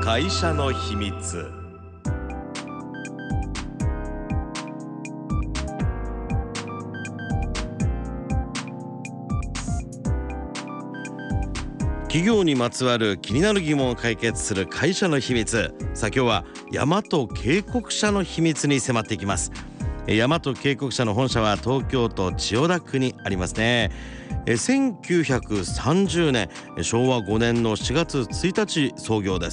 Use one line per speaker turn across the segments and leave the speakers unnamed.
会社の秘密。企業にまつわる気になる疑問を解決する会社の秘密。さあ今日は大和渓谷社の秘密に迫っていきます。大和渓谷社の本社は東京都千代田区にありますね。1930年昭和5年の4月1日創業です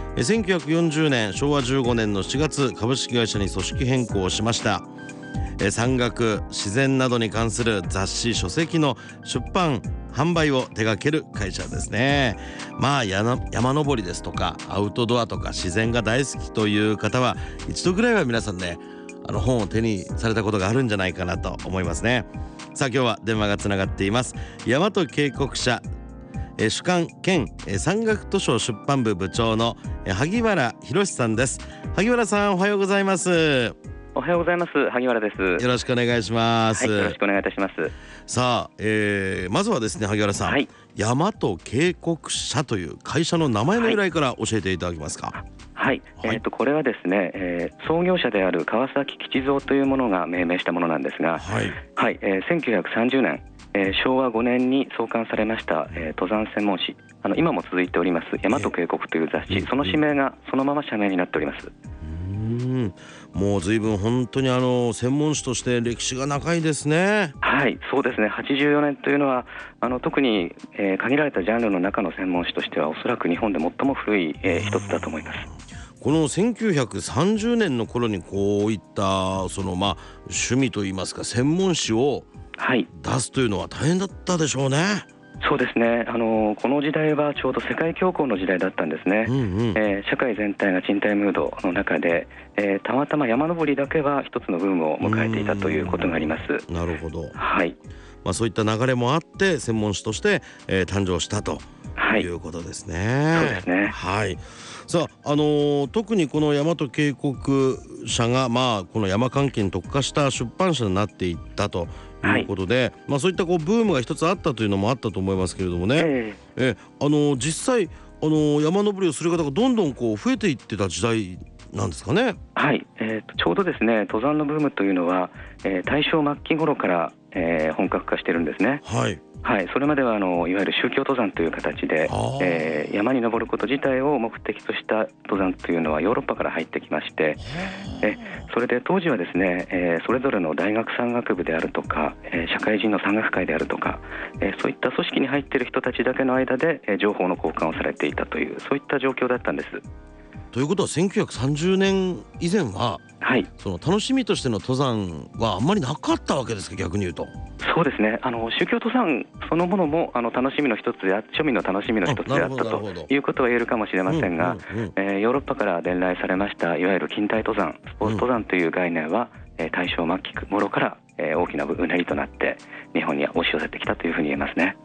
。1940年昭和15年の4月株式会社に組織変更をしました。山岳自然などに関する雑誌書籍の出版販売を手掛ける会社ですね。山登りですとかアウトドアとか自然が大好きという方は一度ぐらいは皆さんね本を手にされたことがあるんじゃないかなと思いますね。さあ今日は電話がつながっています。大和渓谷社主幹兼山岳図書出版部部長の萩原博さんです。萩原さん、おはようございます。
おはようございます。萩原です。
よろしくお願いします。
はい、よろしくお願いいたします。
さあ、まずはですね萩原さん、大和渓谷社という会社の名前の由来から教えていただけますか。
これはですね、創業者である川崎吉蔵というものが命名したものなんですが、1930年、昭和5年に創刊されました、登山専門誌、今も続いております大和渓谷という雑誌、その誌名がそのまま社名になっております。
もう随分本当に専門誌として歴史が長いですね。
はい、そうですね。84年というのは特に、限られたジャンルの中の専門誌としてはおそらく日本で最も古い、一つだと思います。
この1930年の頃にこういった趣味といいますか専門誌を出すというのは大変だったでしょうね。
そうですね。この時代はちょうど世界恐慌の時代だったんですね。社会全体が賃貸ムードの中で、たまたま山登りだけは一つのブームを迎えていたということがあります。
なるほど。そういった流れもあって専門誌として、誕生したということですね。
そうですね。
さあ、特にこの大和渓谷社が、この山関係に特化した出版社になっていったということで、そういったブームが一つあったというのもあったと思いますけれどもね、実際山登りをする方がどんどん増えていってた時代なんですかね。
ちょうどですね登山のブームというのは、大正末期頃から、本格化してるんですね。それまではいわゆる宗教登山という形で、山に登ること自体を目的とした登山というのはヨーロッパから入ってきまして、それで当時はですね、それぞれの大学山岳部であるとか、社会人の山岳会であるとか、そういった組織に入っている人たちだけの間で、情報の交換をされていたというそういった状況だったんです。
ということは1930年以前は、その楽しみとしての登山はあんまりなかったわけですか。逆に言うと
そうですね。宗教登山そのものも楽しみの一つで庶民の楽しみの一つであったということは言えるかもしれませんが、ヨーロッパから伝来されましたいわゆる近代登山スポーツ登山という概念は、大正末期頃から、大きなうねりとなって日本に押し寄せてきたというふうに言えますね。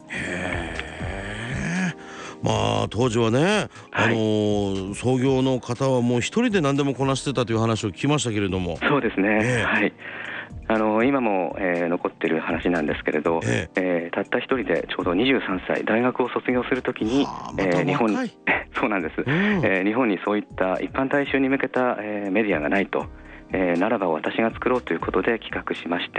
当時はね、創業の方はもう一人で何でもこなしてたという話を聞きましたけれども。
そうですね。今も、残っている話なんですけれど、たった一人でちょうど23歳大学を卒業するときに、日本にそうなんです、日本にそういった一般大衆に向けた、メディアがないと、ならば私が作ろうということで企画しまして、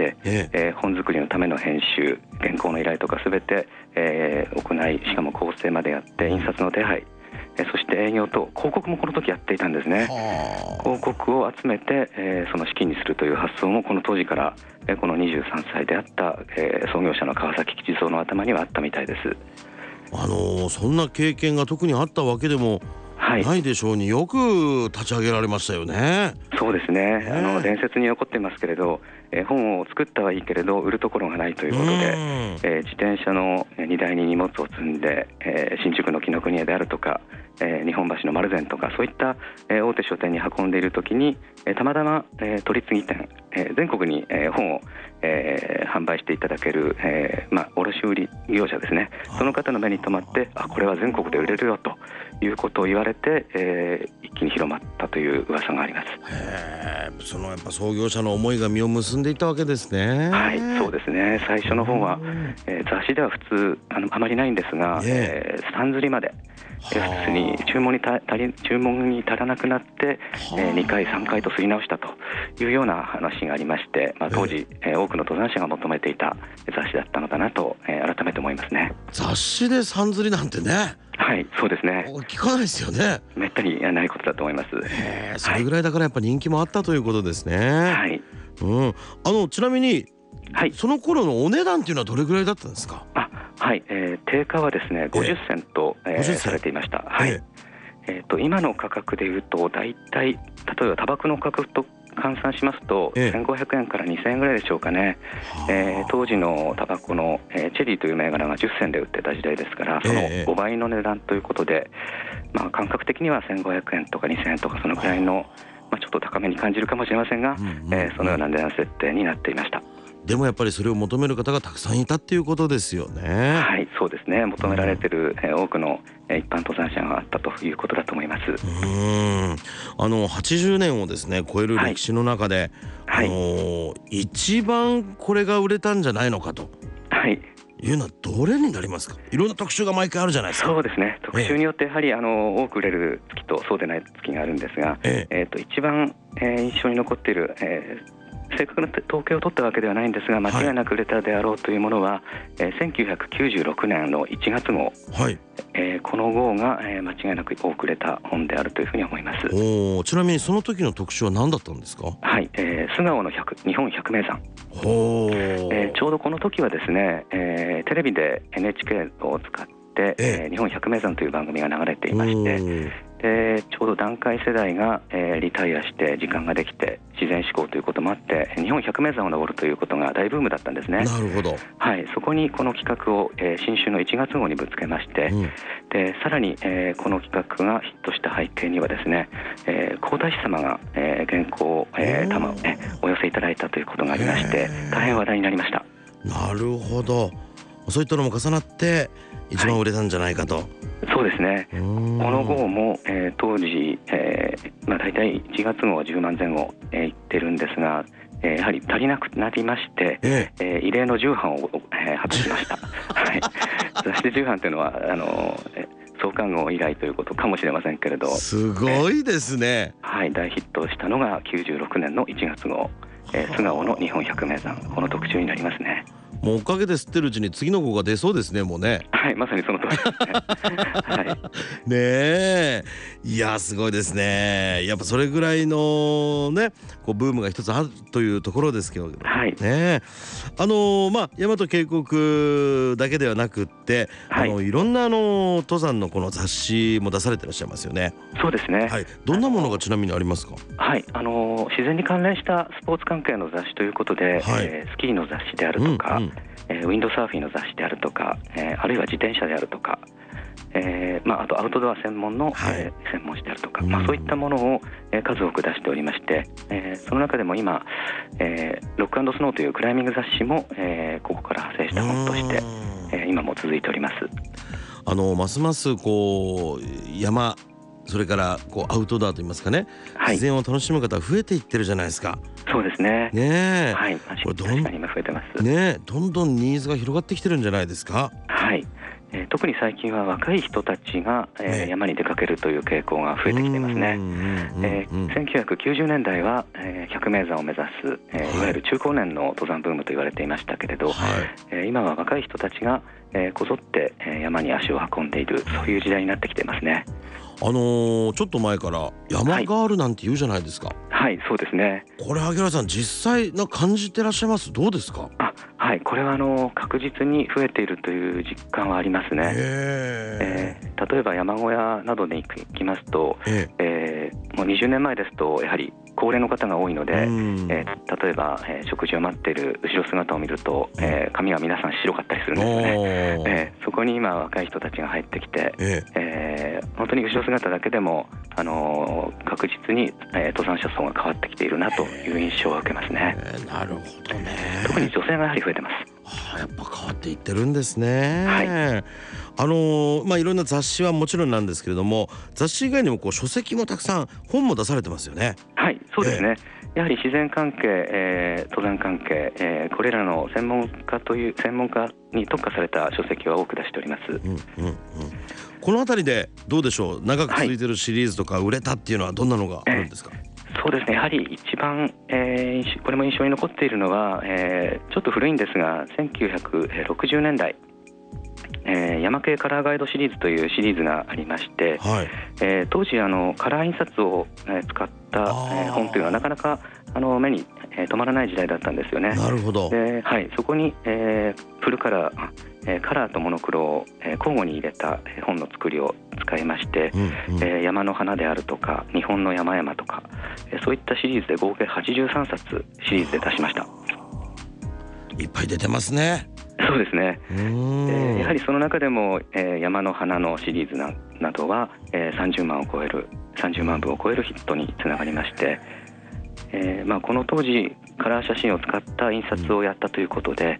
本作りのための編集原稿の依頼とかすべて、行い、しかも構成までやって印刷の手配、そして営業と広告もこの時やっていたんですね。広告を集めて、その資金にするという発想もこの当時から、この23歳であった、創業者の川崎吉蔵の頭にはあったみたいです。
そんな経験が特にあったわけでもないでしょうに、よく立ち上げられましたよね。
そうですね。伝説に残っていますけれど、本を作ったはいいけれど売るところがないということで、自転車の荷台に荷物を積んで、新宿の紀ノ国屋であるとか、日本橋の丸善とかそういった、大手書店に運んでいるときに、たまたま、取り次ぎ店、全国に、本を、販売していただける、卸売業者ですね、その方の目に留まって、これは全国で売れるよということを言われて、一気に広まったという噂があります。
そのやっぱ創業者の思いが実を結んでいたわけですね。
はい、そうですね。最初の方は、雑誌では普通あまりないんですが、3釣りまで普通に注文に足らなくなって、2回3回と刷り直したというような話がありまして、当時、多くの登山者が求めていた雑誌だったのだなと、改めて思いますね。
雑誌で3釣りなんてね、
はい、そうですね。
聞かないですよね。
めったにないことだと思います。
それぐらいだからやっぱ人気もあったということですね。
はい。
ちなみに、
はい、そ
の頃のお値段っていうのはどれぐらいだったんですか？
はい、定価はですね50銭と、されていました。はい。今の価格でいうとだいたい例えばタバコの価格と換算しますと、1500円から2000円ぐらいでしょうかね。当時のタバコの、チェリーという銘柄が10銭で売ってた時代ですから、その5倍の値段ということで、感覚的には1500円とか2000円とかそのくらいの、ちょっと高めに感じるかもしれませんが、そのような値段設定になっていました。
でもやっぱりそれを求める方がたくさんいたっていうことですよね。
はい、そうですね。求められている、多くの一般登山者があったということだと思います。
80年をですね超える歴史の中で、一番これが売れたんじゃないのかというのはどれになりますか？いろんな特集が毎回あるじゃないですか。
そうですね。特集によってやはり多く売れる月とそうでない月があるんですが、一番、印象に残っている、正確な統計を取ったわけではないんですが、間違いなく売れたであろうというものは、1996年の1月号、この号が、間違いなく多く売れた本であるというふうに思います。
ちなみにその時の特集は何だったんですか？
はい、素顔の日本百名山。ちょうどこの時はですね、テレビで NHK を使って、日本百名山という番組が流れていまして、ちょうど団塊世代が、リタイアして時間ができて自然志向ということもあって日本百名山を登るということが大ブームだったんですね。
なるほど。
はい、そこにこの企画を、新春の1月号にぶつけまして、でさらに、この企画がヒットした背景にはですね、皇太子様が、原稿を、お寄せいただいたということがありまして大変話題になりました。な
るほど。そういったのも重なって一番売れたんじゃないかと。
そうですね。この号も、当時、大体1月号は10万前後、いってるんですが、やはり足りなくなりまして、異例の重版を、果たしました。はい、雑誌重版というのは創刊号以来ということかもしれませんけれど、
すごいですね。
はい、大ヒットしたのが96年の1月号、素顔の日本百名山、この特集になりますね。
もうおかげで吸ってるうちに次の号が出そうですね。もうね。
はい、まさにその通りですね。はい、
ねえ、いやすごいですね。やっぱそれぐらいのねこうブームが一つあるというところですけど、
はい、
ね大和渓谷だけではなくって、いろんな登山のこの雑誌も出されてらっしゃいますよね。
そうですね。
はい、どんなものがちなみにありますか？
はい、自然に関連したスポーツ関係の雑誌ということで、スキーの雑誌であるとか、ウィンドサーフィンの雑誌であるとか、あるいは自転車であるとか、あとアウトドア専門の、専門誌であるとか、そういったものを、数多く出しておりまして、その中でも今、ロック&スノーというクライミング雑誌も、ここから派生した本として、今も続いております。
ますますこう山それからこうアウトドアといいますかね、自然を楽しむ方が増えていってるじゃないですか。
そうですね。はい、
これ
確かに今増えてます。
どんどんニーズが広がってきてるんじゃないですか。
はい、特に最近は若い人たちが、山に出かけるという傾向が増えてきていますね。1990年代は、百名山を目指す、いわゆる中高年の登山ブームと言われていましたけれど、今は若い人たちが、こぞって、山に足を運んでいる、そういう時代になってきていますね。
ちょっと前から山ガールなんて言うじゃないですか。
はい、そうですね。
これ萩原さん実際感じてらっしゃいます？どうですか？
はい、これは確実に増えているという実感はありますね。例えば山小屋などに行きますと、もう20年前ですとやはり高齢の方が多いので、例えば、食事を待っている後ろ姿を見ると、髪が皆さん白かったりするんですよね。そこに今若い人たちが入ってきて、本当に後ろ姿だけでも、確実に、登山者層が変わってきているなという印象を受けますね。
なるほどね。
特に女性がやはり増えてます。
やっぱ変わっていってるんですね。
はい
いろんな雑誌はもちろんなんですけれども、雑誌以外にも書籍もたくさん、本も出されてますよね。
はい、そうですね。やはり自然関係、登山関係、これらの専門家に特化された書籍は多く出しております。
このあたりでどうでしょう、長く続いているシリーズとか売れたっていうのはどんなのがあるんですか？
そうですね、やはり一番、これも印象に残っているのは、ちょっと古いんですが1960年代、山系カラーガイドシリーズというシリーズがありまして、当時カラー印刷を、使った、本というのはなかなか目に、留まらない時代だったんですよね。
なるほど。
そこに、フルカラー、カラーとモノクロを、交互に入れた本の作りを使いまして、山の花であるとか日本の山々とか、そういったシリーズで合計83冊シリーズで出しました。
いっぱい出てますね。
そうですね。やはりその中でも、山の花のシリーズなどは、30万部を超えるヒットにつながりまして、この当時カラー写真を使った印刷をやったということで、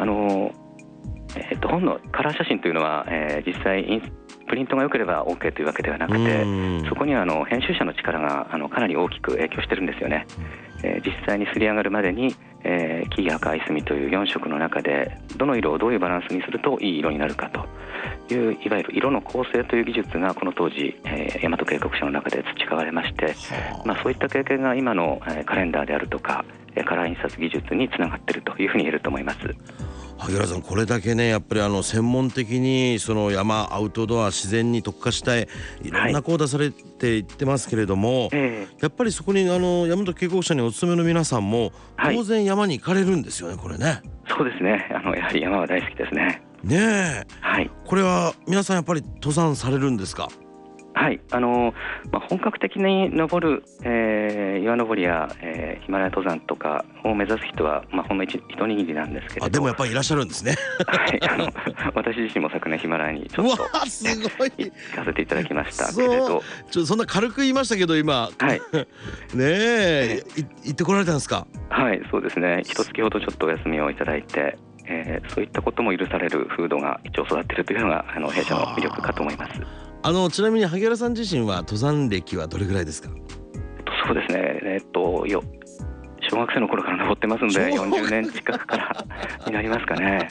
本のカラー写真というのは、実際プリントが良ければ OK というわけではなくて、そこには編集者の力がかなり大きく影響してるんですよね。実際に刷り上がるまでに、黄赤い墨という4色の中でどの色をどういうバランスにするといい色になるかという、いわゆる色の構成という技術がこの当時、大和渓谷社の中で培われまして、そういった経験が今の、カレンダーであるとかカラー印刷技術につながっているというふうに言えると思います。
萩原さん、これだけねやっぱり専門的にその山アウトドア自然に特化したいろんな出されていってますけれども、やっぱりそこに大和渓谷社にお勤めの皆さんも当然山に行かれるんですよね、これね。
そうですね、やはり山は大好きですね。
これは皆さんやっぱり登山されるんですか？
はい、本格的に登る、岩登りや、ヒマラヤ登山とかを目指す人は、ほんの一握りなんですけれど。
でもやっぱりいらっしゃるんですね。
私自身も昨年ヒマラヤにちょっと行かせていただきましたけれど。
そんな軽く言いましたけど今、行ってこられたんですか？はい、
そうですね。一月ほどちょっとお休みをいただいて、そういったことも許される風土が一応育っているというのが弊社の魅力かと思います。
ちなみに萩原さん自身は登山歴はどれぐらいですか？
そうですね、小学生の頃から登ってますので40年近くからになりますかね。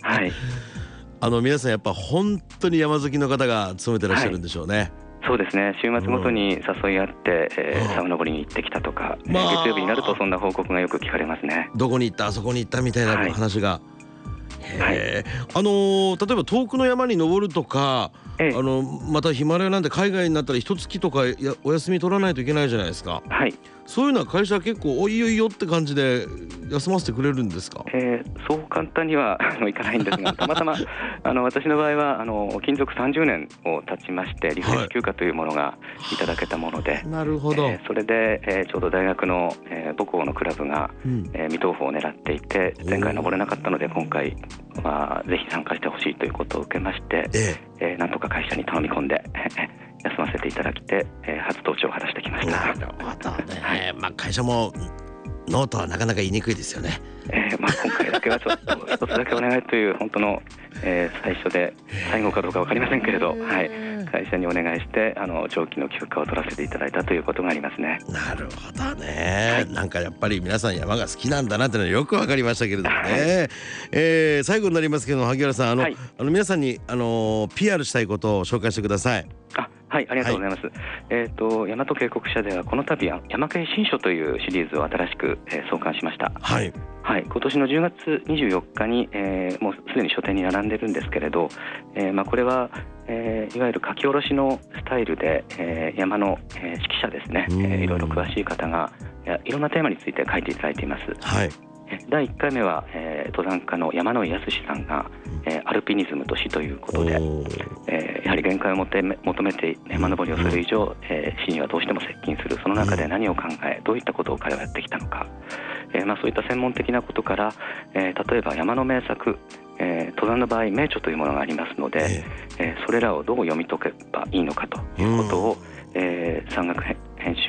皆さんやっぱ本当に山好きの方が勤めてらっしゃるんでしょうね。
そうですね、週末ごとに誘い合って、沢登りに行ってきたとか、月曜日になるとそんな報告がよく聞かれますね。
どこに行ったあそこに行ったみたいな話が、例えば遠くの山に登るとか、またヒマラヤなんて海外になったら1月とかお休み取らないといけないじゃないですか。そういうのは会社は結構おいよいよって感じで休ませてくれるんですか？
そう簡単にはいかないんですが、たまたま私の場合は勤続30年を経ちまして、リフレッシュ休暇というものがいただけたもので、
なるほど。
それで、ちょうど大学の、母校のクラブが、未登峰を狙っていて前回登れなかったので今回はぜひ参加してほしいということを受けまして、なんとか会社に頼み込んで休ませていただきて、初登頂を果たしてきました。
会社もノートはなかなか言いにくいですよね。
今回だけはちょっと一つだけお願いという本当の、最初で最後かどうか分かりませんけれど、会社にお願いして長期の休暇を取らせていただいたということがありますね。
なるほどね、なんかやっぱり皆さん山が好きなんだなっていうのはよく分かりましたけれどもね。最後になりますけど萩原さん、皆さんにPR したいことを紹介してください。
ありがとうございます。大和渓谷社ではこの度山系新書というシリーズを新しく、創刊しました。今年の10月24日に、もうすでに書店に並んでるんですけれど、これは、いわゆる書き下ろしのスタイルで、山の、指揮者ですね、いろいろ詳しい方がいろんなテーマについて書いていただいています。第1回目は、登山家の山野井康さんが、アルピニズムと死ということで、やはり限界を求めて山登りをする以上、死にはどうしても接近する。その中で何を考えどういったことを彼はやってきたのか、そういった専門的なことから、例えば山の名作、登山の場合名著というものがありますので、それらをどう読み解けばいいのかということを、山岳編集の第一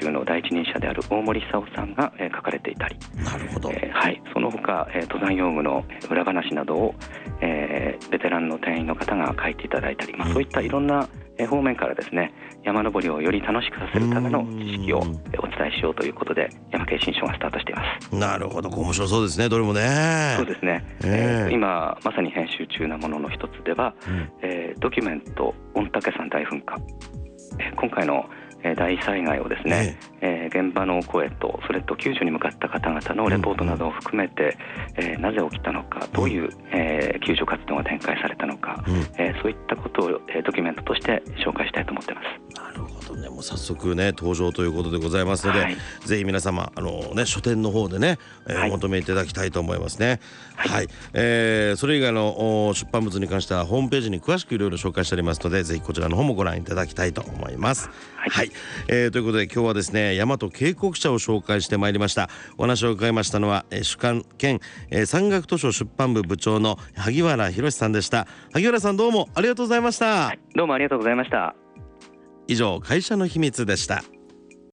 一人者である大森久夫さんが、書かれていたり、
なるほど、
はい、その他、登山用具の裏話などを、ベテランの店員の方が書いていただいたり、そういったいろんな方面からですね、山登りをより楽しくさせるための知識をお伝えしようということで、山系新書がスタートしています。
なるほど、面白そうですね、どれもね。
そうですね、今まさに編集中なものの一つでは、ドキュメント御嶽山大噴火、今回の大災害をですね、現場の声と、それと救助に向かった方々のレポートなどを含めて、なぜ起きたのか、どういう救助活動が展開されたのか、そういったことをドキュメントとして紹介したいと思っています。
なるほどね、もう早速ね登場ということでございますので、ぜひ皆様書店の方でね、お求めいただきたいと思いますね。はい、それ以外の出版物に関してはホームページに詳しくいろいろ紹介してありますので、ぜひこちらの方もご覧いただきたいと思います。はい、ということで今日はですね、大和渓谷社を紹介してまいりました。お話を伺いましたのは主幹兼山岳図書出版部部長の萩原博さんでした。萩原さん、どうもありがとうございました。
どうもありがとうございました。
以上、会社の秘密でした。